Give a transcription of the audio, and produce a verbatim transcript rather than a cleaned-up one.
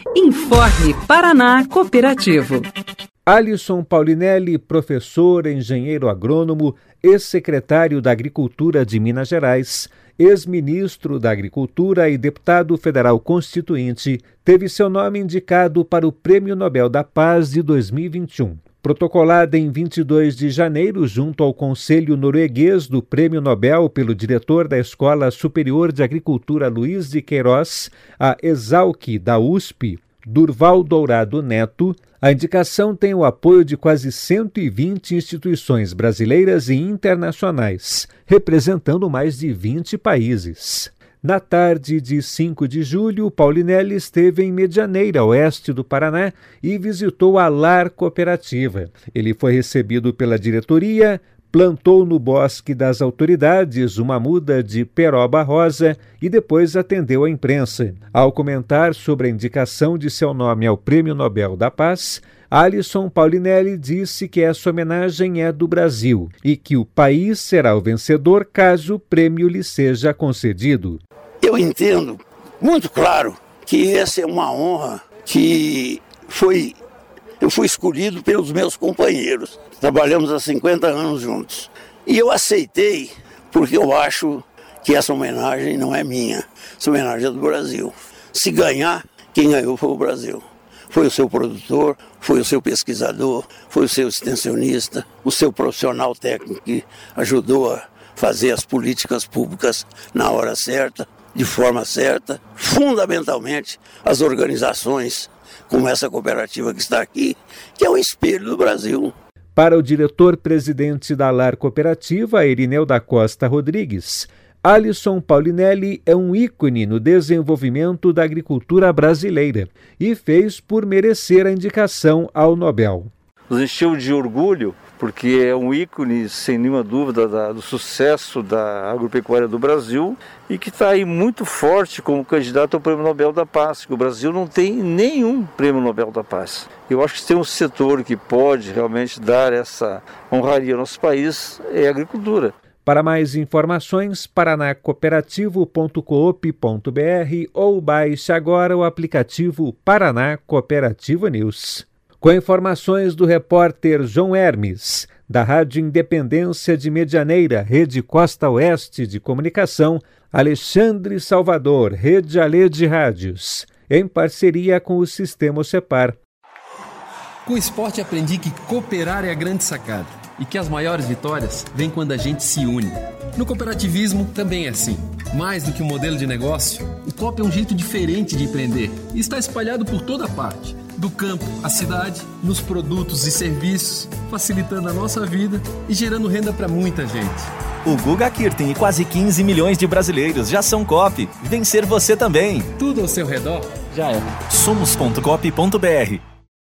Informe Paraná Cooperativo. Alisson Paulinelli, professor, engenheiro agrônomo, ex-secretário da Agricultura de Minas Gerais, ex-ministro da Agricultura e deputado federal constituinte, teve seu nome indicado para o Prêmio Nobel da Paz de dois mil e vinte e um. Protocolada em vinte e dois de janeiro junto ao Conselho Norueguês do Prêmio Nobel pelo diretor da Escola Superior de Agricultura Luiz de Queiroz, a Exalc da U S P, Durval Dourado Neto, a indicação tem o apoio de quase cento e vinte instituições brasileiras e internacionais, representando mais de vinte países. Na tarde de cinco de julho, Paulinelli esteve em Medianeira, oeste do Paraná, e visitou a Lar Cooperativa. Ele foi recebido pela diretoria, plantou no Bosque das Autoridades uma muda de peroba rosa e depois atendeu a imprensa. Ao comentar sobre a indicação de seu nome ao Prêmio Nobel da Paz, Alisson Paulinelli disse que essa homenagem é do Brasil e que o país será o vencedor caso o prêmio lhe seja concedido. Eu entendo muito claro que essa é uma honra que foi, eu fui escolhido pelos meus companheiros. Trabalhamos há cinquenta anos juntos. E eu aceitei porque eu acho que essa homenagem não é minha. Essa homenagem é do Brasil. Se ganhar, quem ganhou foi o Brasil. Foi o seu produtor, foi o seu pesquisador, foi o seu extensionista, o seu profissional técnico que ajudou a fazer as políticas públicas na hora certa, de forma certa. Fundamentalmente, as organizações como essa cooperativa que está aqui, que é o espelho do Brasil. Para o diretor-presidente da Lar Cooperativa, Irineu da Costa Rodrigues, Alisson Paulinelli é um ícone no desenvolvimento da agricultura brasileira e fez por merecer a indicação ao Nobel. Nos encheu de orgulho, porque é um ícone, sem nenhuma dúvida, da, do sucesso da agropecuária do Brasil e que está aí muito forte como candidato ao Prêmio Nobel da Paz, que o Brasil não tem nenhum Prêmio Nobel da Paz. Eu acho que se tem um setor que pode realmente dar essa honraria ao nosso país, é a agricultura. Para mais informações, paraná cooperativo ponto coop ponto br ou baixe agora o aplicativo Paraná Cooperativa News. Com informações do repórter João Hermes, da Rádio Independência de Medianeira, Rede Costa Oeste de Comunicação, Alexandre Salvador, Rede Alê de Rádios, em parceria com o Sistema Cepar. Com o esporte aprendi que cooperar é a grande sacada e que as maiores vitórias vêm quando a gente se une. No cooperativismo também é assim. Mais do que um modelo de negócio, o coop é um jeito diferente de empreender e está espalhado por toda parte. Do campo à cidade, nos produtos e serviços, facilitando a nossa vida e gerando renda para muita gente. O Guga Kirten e quase quinze milhões de brasileiros já são coop. Vencer você também. Tudo ao seu redor já é. somos ponto coop ponto br